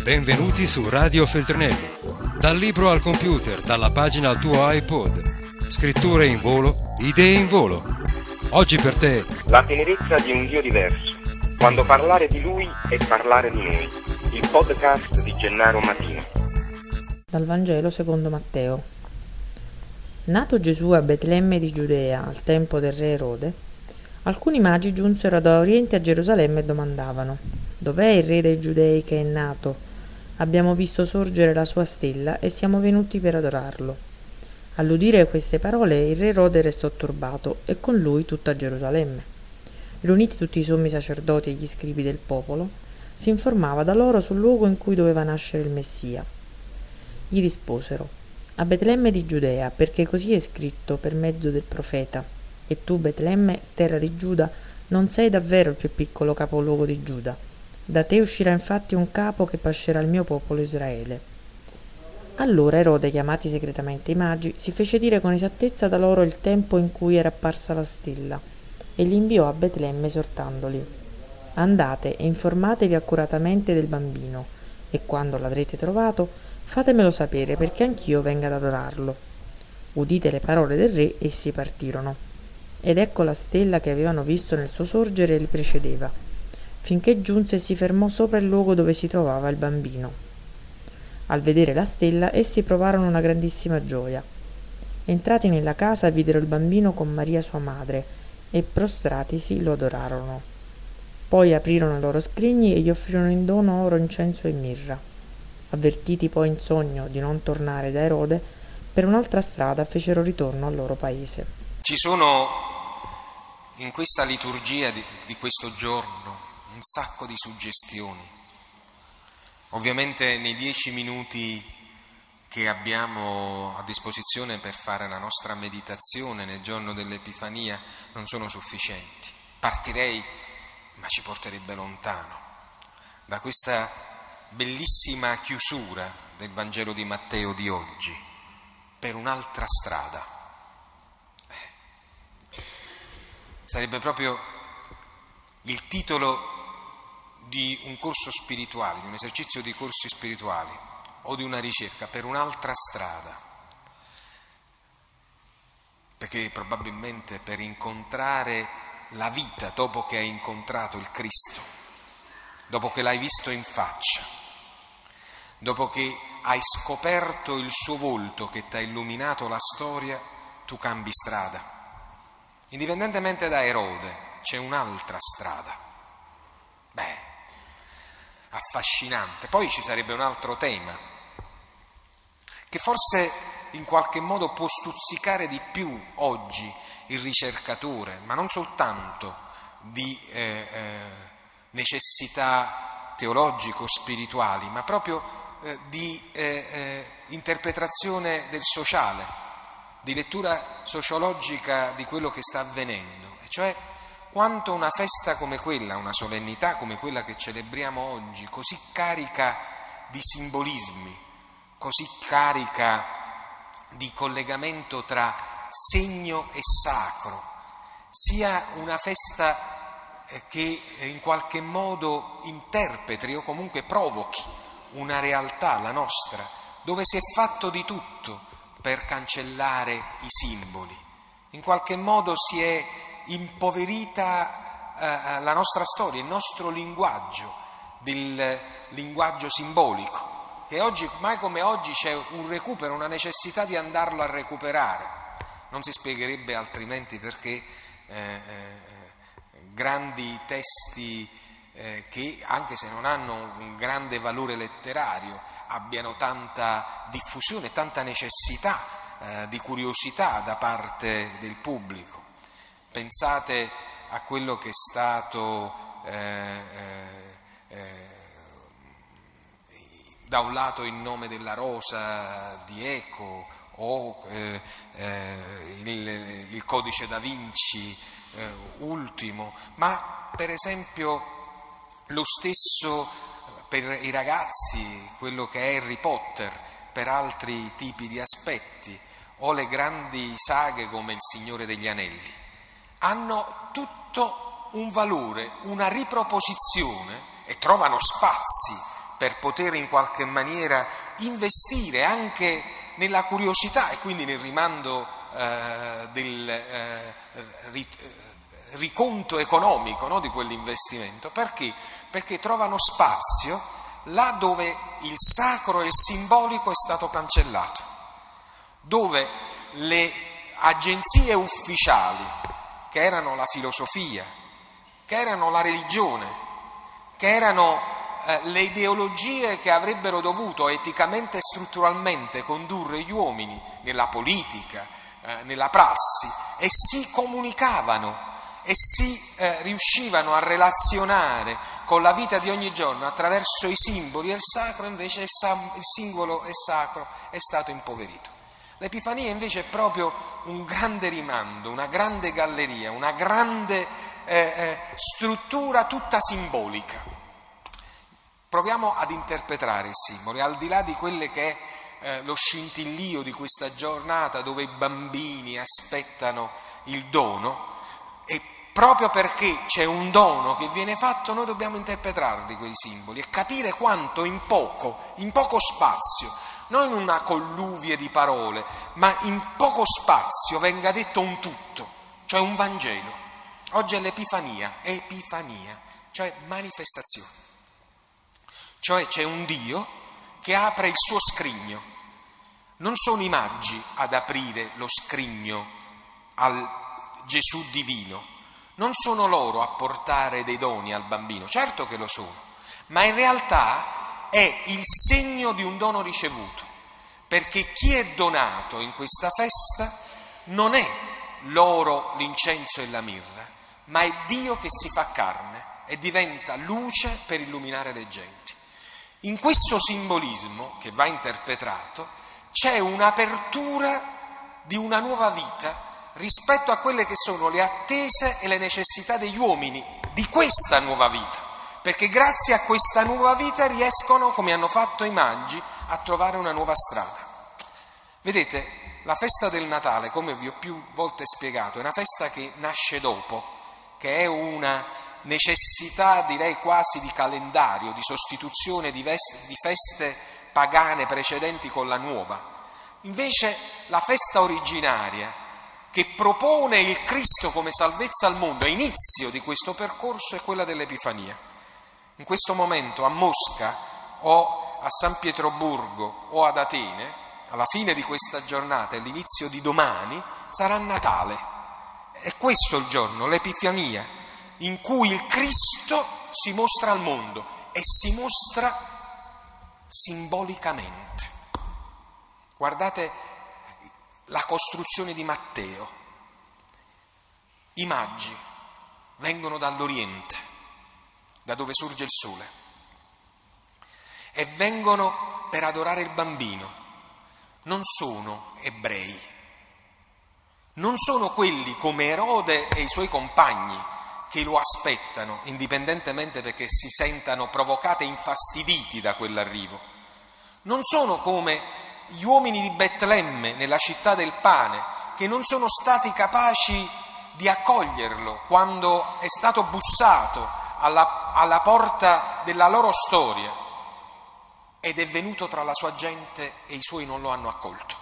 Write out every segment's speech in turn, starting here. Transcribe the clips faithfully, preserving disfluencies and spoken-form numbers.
Benvenuti su Radio Feltrinelli. Dal libro al computer, dalla pagina al tuo iPod. Scritture in volo, idee in volo. Oggi per te la tenerezza di un Dio diverso. Quando parlare di Lui è parlare di noi. Il podcast di Gennaro Matino. Dal Vangelo secondo Matteo. Nato Gesù a Betlemme di Giudea al tempo del re Erode, alcuni magi giunsero da Oriente a Gerusalemme e domandavano: «Dov'è il re dei Giudei che è nato? Abbiamo visto sorgere la sua stella e siamo venuti per adorarlo». All'udire queste parole il re Erode restò turbato e con lui tutta Gerusalemme. Riuniti tutti i sommi sacerdoti e gli scribi del popolo, si informava da loro sul luogo in cui doveva nascere il Messia. Gli risposero: «A Betlemme di Giudea, perché così è scritto per mezzo del profeta: e tu, Betlemme, terra di Giuda, non sei davvero il più piccolo capoluogo di Giuda. Da te uscirà infatti un capo che pascerà il mio popolo Israele». Allora Erode, chiamati segretamente i magi, si fece dire con esattezza da loro il tempo in cui era apparsa la stella e li inviò a Betlemme esortandoli: «Andate e informatevi accuratamente del bambino, e quando l'avrete trovato fatemelo sapere, perché anch'io venga ad adorarlo». Udite le parole del re, essi partirono. Ed ecco la stella che avevano visto nel suo sorgere li precedeva, finché giunse e si fermò sopra il luogo dove si trovava il bambino. Al vedere la stella, essi provarono una grandissima gioia. Entrati nella casa, videro il bambino con Maria sua madre, e prostratisi lo adorarono. Poi aprirono i loro scrigni e gli offrirono in dono oro, incenso e mirra. Avvertiti poi in sogno di non tornare da Erode, per un'altra strada fecero ritorno al loro paese. Ci sono in questa liturgia di, di questo giorno un sacco di suggestioni. Ovviamente nei dieci minuti che abbiamo a disposizione per fare la nostra meditazione nel giorno dell'Epifania non sono sufficienti. Partirei, ma ci porterebbe lontano, da questa bellissima chiusura del Vangelo di Matteo di oggi, per un'altra strada. Sarebbe proprio il titolo di un corso spirituale, di un esercizio di corsi spirituali o di una ricerca, per un'altra strada, perché probabilmente per incontrare la vita dopo che hai incontrato il Cristo, dopo che l'hai visto in faccia, dopo che hai scoperto il suo volto che ti ha illuminato la storia, tu cambi strada. Indipendentemente da Erode, c'è un'altra strada. Beh, affascinante. Poi ci sarebbe un altro tema che forse in qualche modo può stuzzicare di più oggi il ricercatore, ma non soltanto di eh, eh, necessità teologico-spirituali, ma proprio eh, di eh, eh, interpretazione del sociale, di lettura sociologica di quello che sta avvenendo, e cioè quanto una festa come quella, una solennità come quella che celebriamo oggi, così carica di simbolismi, così carica di collegamento tra segno e sacro, sia una festa che in qualche modo interpreti o comunque provochi una realtà, la nostra, dove si è fatto di tutto per cancellare i simboli. In qualche modo si è impoverita eh, la nostra storia, il nostro linguaggio, del linguaggio simbolico, e oggi, mai come oggi, c'è un recupero, una necessità di andarlo a recuperare. Non si spiegherebbe altrimenti perché eh, eh, grandi testi eh, che, anche se non hanno un grande valore letterario, abbiano tanta diffusione, tanta necessità eh, di curiosità da parte del pubblico. Pensate a quello che è stato eh, eh, eh, da un lato Il nome della rosa di Eco o eh, eh, il, il codice da Vinci eh, ultimo, ma per esempio lo stesso per i ragazzi, quello che è Harry Potter, per altri tipi di aspetti, o le grandi saghe come Il Signore degli Anelli, hanno tutto un valore, una riproposizione, e trovano spazi per poter in qualche maniera investire anche nella curiosità e quindi nel rimando eh, del eh, riconto economico, no, di quell'investimento. Perché? Perché trovano spazio là dove il sacro e il simbolico è stato cancellato, dove le agenzie ufficiali, che erano la filosofia, che erano la religione, che erano eh, le ideologie che avrebbero dovuto eticamente e strutturalmente condurre gli uomini nella politica, eh, nella prassi, e si comunicavano e si eh, riuscivano a relazionare con la vita di ogni giorno attraverso i simboli, e il sacro invece, il, sam- il singolo e sacro è stato impoverito. L'Epifania invece è proprio un grande rimando, una grande galleria, una grande eh, eh, struttura tutta simbolica. Proviamo ad interpretare i simboli, al di là di quelle che è eh, lo scintillio di questa giornata dove i bambini aspettano il dono, e proprio perché c'è un dono che viene fatto noi dobbiamo interpretarli quei simboli e capire quanto in poco, in poco spazio, non in una colluvie di parole, ma in poco spazio venga detto un tutto, cioè un Vangelo. Oggi è l'Epifania, Epifania, cioè manifestazione. Cioè c'è un Dio che apre il suo scrigno. Non sono i magi ad aprire lo scrigno al Gesù divino, non sono loro a portare dei doni al bambino, certo che lo sono, ma in realtà è il segno di un dono ricevuto, perché chi è donato in questa festa non è l'oro, l'incenso e la mirra, ma è Dio che si fa carne e diventa luce per illuminare le genti. In questo simbolismo che va interpretato c'è un'apertura di una nuova vita rispetto a quelle che sono le attese e le necessità degli uomini di questa nuova vita, perché grazie a questa nuova vita riescono, come hanno fatto i magi, a trovare una nuova strada. Vedete, la festa del Natale, come vi ho più volte spiegato, è una festa che nasce dopo, che è una necessità, direi quasi di calendario, di sostituzione di, veste, di feste pagane precedenti con la nuova. Invece la festa originaria, che propone il Cristo come salvezza al mondo, a inizio di questo percorso, è quella dell'Epifania. In questo momento a Mosca o a San Pietroburgo o ad Atene, alla fine di questa giornata e all'inizio di domani, sarà Natale. È questo il giorno, l'Epifania, in cui il Cristo si mostra al mondo e si mostra simbolicamente. Guardate la costruzione di Matteo. I magi vengono dall'Oriente, da dove sorge il sole, e vengono per adorare il bambino. Non sono ebrei, non sono quelli come Erode e i suoi compagni che lo aspettano, indipendentemente perché si sentano provocati e infastiditi da quell'arrivo. Non sono come gli uomini di Betlemme nella città del pane, che non sono stati capaci di accoglierlo quando è stato bussato alla, alla porta della loro storia ed è venuto tra la sua gente e i suoi non lo hanno accolto.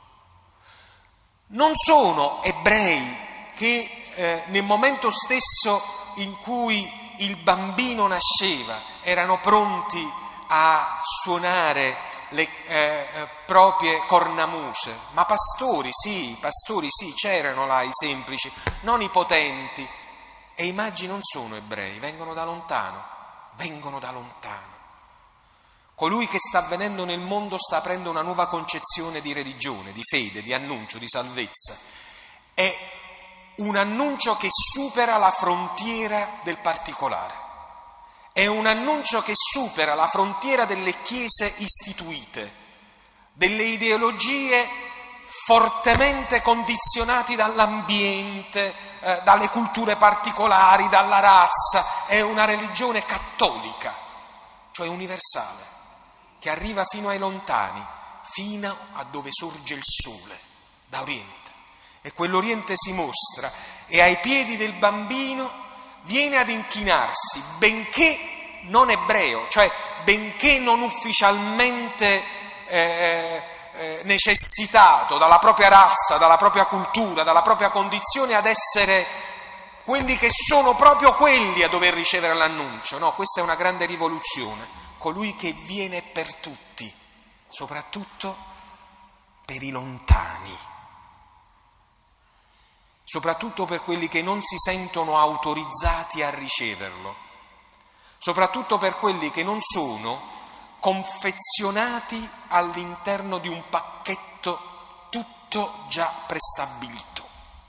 Non sono ebrei che eh, nel momento stesso in cui il bambino nasceva erano pronti a suonare le eh, proprie cornamuse, ma pastori sì, pastori sì, c'erano là i semplici, non i potenti. E i magi non sono ebrei, vengono da lontano, vengono da lontano. Colui che sta avvenendo nel mondo sta aprendo una nuova concezione di religione, di fede, di annuncio, di salvezza. È un annuncio che supera la frontiera del particolare. È un annuncio che supera la frontiera delle chiese istituite, delle ideologie fortemente condizionate dall'ambiente, eh, dalle culture particolari, dalla razza. È una religione cattolica, cioè universale, che arriva fino ai lontani, fino a dove sorge il sole, da Oriente. E quell'Oriente si mostra e ai piedi del bambino viene ad inchinarsi, benché non ebreo, cioè benché non ufficialmente eh, eh, necessitato dalla propria razza, dalla propria cultura, dalla propria condizione, ad essere quelli che sono proprio quelli a dover ricevere l'annuncio. No, questa è una grande rivoluzione. Colui che viene per tutti, soprattutto per i lontani, soprattutto per quelli che non si sentono autorizzati a riceverlo, soprattutto per quelli che non sono confezionati all'interno di un pacchetto tutto già prestabilito.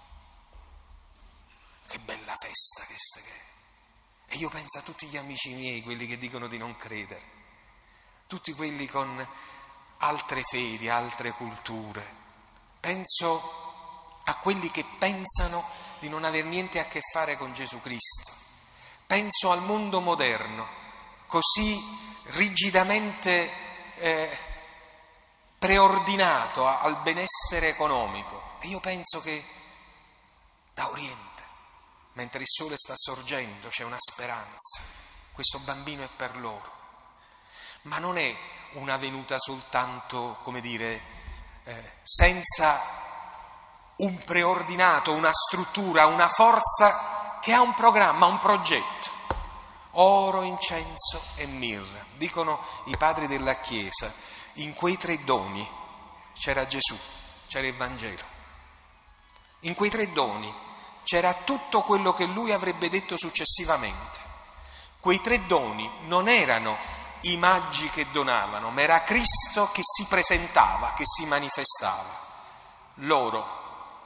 Che bella festa questa che è. E io penso a tutti gli amici miei, quelli che dicono di non credere, tutti quelli con altre fedi, altre culture. Penso a quelli che pensano di non aver niente a che fare con Gesù Cristo. Penso al mondo moderno, così rigidamente eh, preordinato al benessere economico. E io penso che da Oriente, mentre il sole sta sorgendo, c'è una speranza. Questo bambino è per loro. Ma non è una venuta soltanto, come dire, eh, senza un preordinato, una struttura, una forza che ha un programma, un progetto. Oro, incenso e mirra. Dicono i padri della Chiesa, in quei tre doni c'era Gesù, c'era il Vangelo. In quei tre doni c'era tutto quello che lui avrebbe detto successivamente. Quei tre doni non erano i magi che donavano, ma era Cristo che si presentava, che si manifestava. Loro,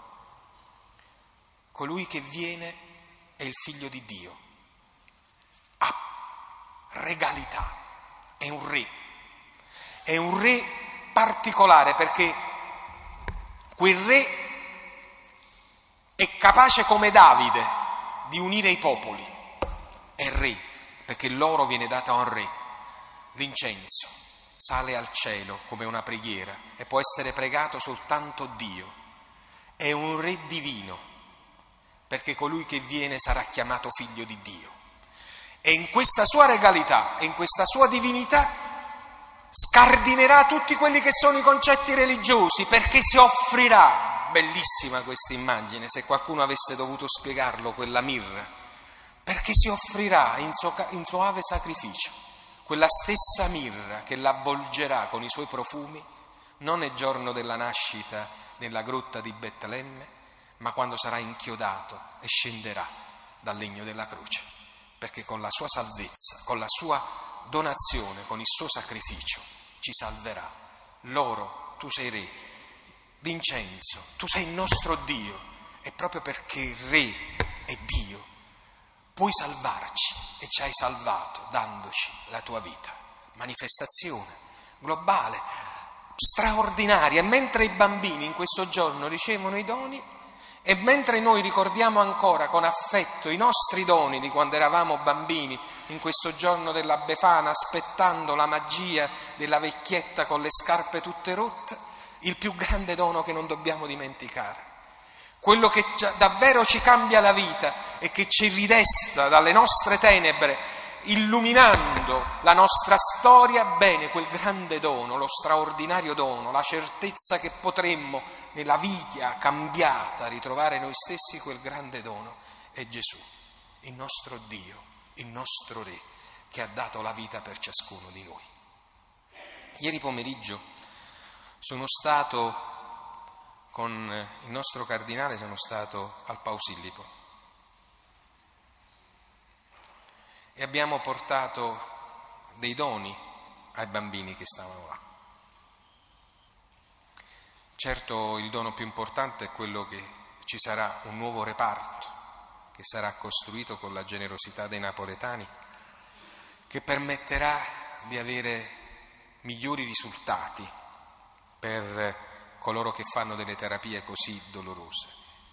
colui che viene è il Figlio di Dio, ha regalità, è un re, è un re particolare perché quel re è capace come Davide di unire i popoli, è re perché l'oro viene dato a un re, l'incenso sale al cielo come una preghiera e può essere pregato soltanto Dio, è un re divino, perché colui che viene sarà chiamato figlio di Dio. E in questa sua regalità e in questa sua divinità scardinerà tutti quelli che sono i concetti religiosi, perché si offrirà, bellissima questa immagine, se qualcuno avesse dovuto spiegarlo, quella mirra, perché si offrirà in, suo, in soave sacrificio, quella stessa mirra che l'avvolgerà con i suoi profumi, non nel giorno della nascita nella grotta di Betlemme, ma quando sarà inchiodato e scenderà dal legno della croce, perché con la sua salvezza, con la sua donazione, con il suo sacrificio ci salverà. L'oro, tu sei re, l'incenso, tu sei il nostro Dio, e proprio perché il re è Dio puoi salvarci e ci hai salvato dandoci la tua vita. Manifestazione globale, straordinaria. E mentre i bambini in questo giorno ricevono i doni, e mentre noi ricordiamo ancora con affetto i nostri doni di quando eravamo bambini, in questo giorno della Befana, aspettando la magia della vecchietta con le scarpe tutte rotte, il più grande dono che non dobbiamo dimenticare, quello che davvero ci cambia la vita e che ci ridesta dalle nostre tenebre, illuminando la nostra storia, bene, quel grande dono, lo straordinario dono, la certezza che potremmo nella vita cambiata ritrovare noi stessi, quel grande dono è Gesù, il nostro Dio, il nostro Re, che ha dato la vita per ciascuno di noi. Ieri pomeriggio sono stato con il nostro cardinale, sono stato al Pausillipo e abbiamo portato dei doni ai bambini che stavano là. Certo, il dono più importante è quello che ci sarà un nuovo reparto che sarà costruito con la generosità dei napoletani, che permetterà di avere migliori risultati per coloro che fanno delle terapie così dolorose.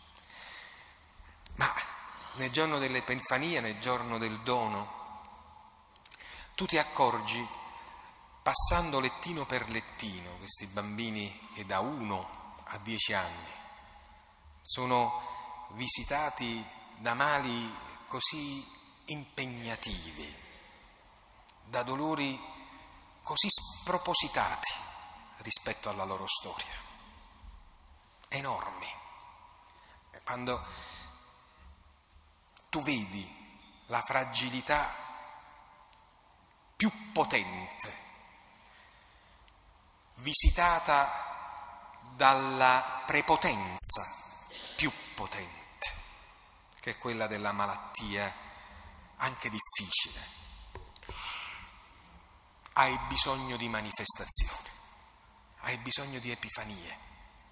Ma nel giorno dell'Epifania, nel giorno del dono, tu ti accorgi, passando lettino per lettino, questi bambini che da uno a dieci anni sono visitati da mali così impegnativi, da dolori così spropositati rispetto alla loro storia, enormi. Quando tu vedi la fragilità più potente, visitata dalla prepotenza più potente, che è quella della malattia anche difficile, hai bisogno di manifestazione, hai bisogno di epifanie.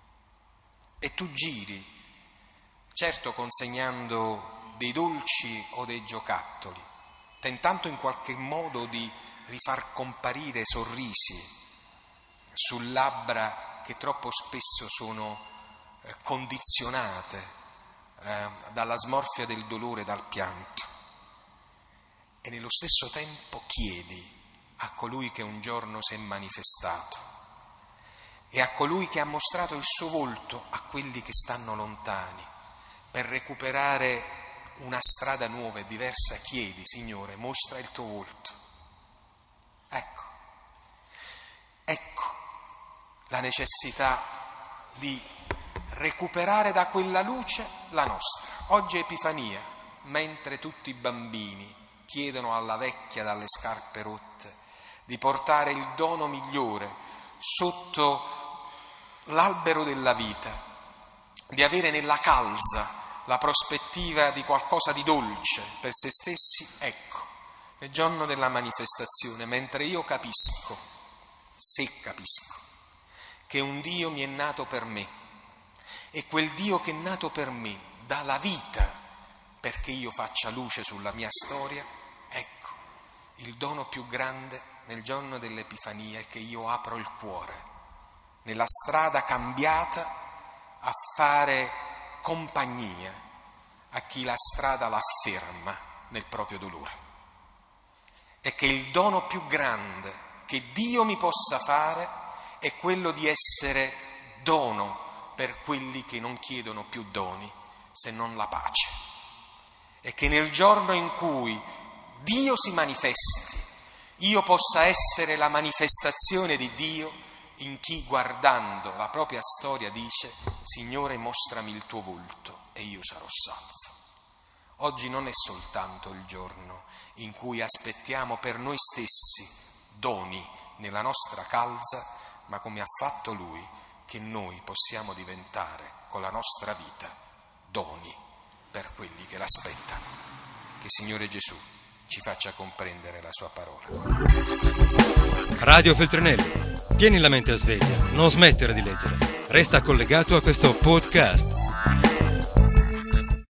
E tu giri, certo consegnando dei dolci o dei giocattoli, tentando in qualche modo di rifar comparire sorrisi su labbra che troppo spesso sono eh, condizionate eh, dalla smorfia del dolore, dal pianto. E nello stesso tempo chiedi a colui che un giorno si è manifestato e a colui che ha mostrato il suo volto a quelli che stanno lontani, per recuperare una strada nuova e diversa, chiedi: Signore, mostra il tuo volto. Ecco, ecco la necessità di recuperare da quella luce la nostra. Oggi è Epifania, mentre tutti i bambini chiedono alla vecchia dalle scarpe rotte di portare il dono migliore sotto l'albero della vita, di avere nella calza la prospettiva di qualcosa di dolce per se stessi. Ecco, nel giorno della manifestazione, mentre io capisco, se capisco, che un Dio mi è nato per me e quel Dio che è nato per me dà la vita perché io faccia luce sulla mia storia, ecco, il dono più grande nel giorno dell'Epifania è che io apro il cuore nella strada cambiata a fare compagnia a chi la strada la ferma nel proprio dolore. E che il dono più grande che Dio mi possa fare è quello di essere dono per quelli che non chiedono più doni se non la pace. E che nel giorno in cui Dio si manifesti, io possa essere la manifestazione di Dio in chi, guardando la propria storia, dice: Signore, mostrami il tuo volto e io sarò salvo. Oggi non è soltanto il giorno in cui aspettiamo per noi stessi doni nella nostra calza, ma come ha fatto Lui, che noi possiamo diventare con la nostra vita doni per quelli che l'aspettano. Che Signore Gesù ci faccia comprendere la sua parola. Radio Feltrinelli, tieni la mente a sveglia, non smettere di leggere. Resta collegato a questo podcast.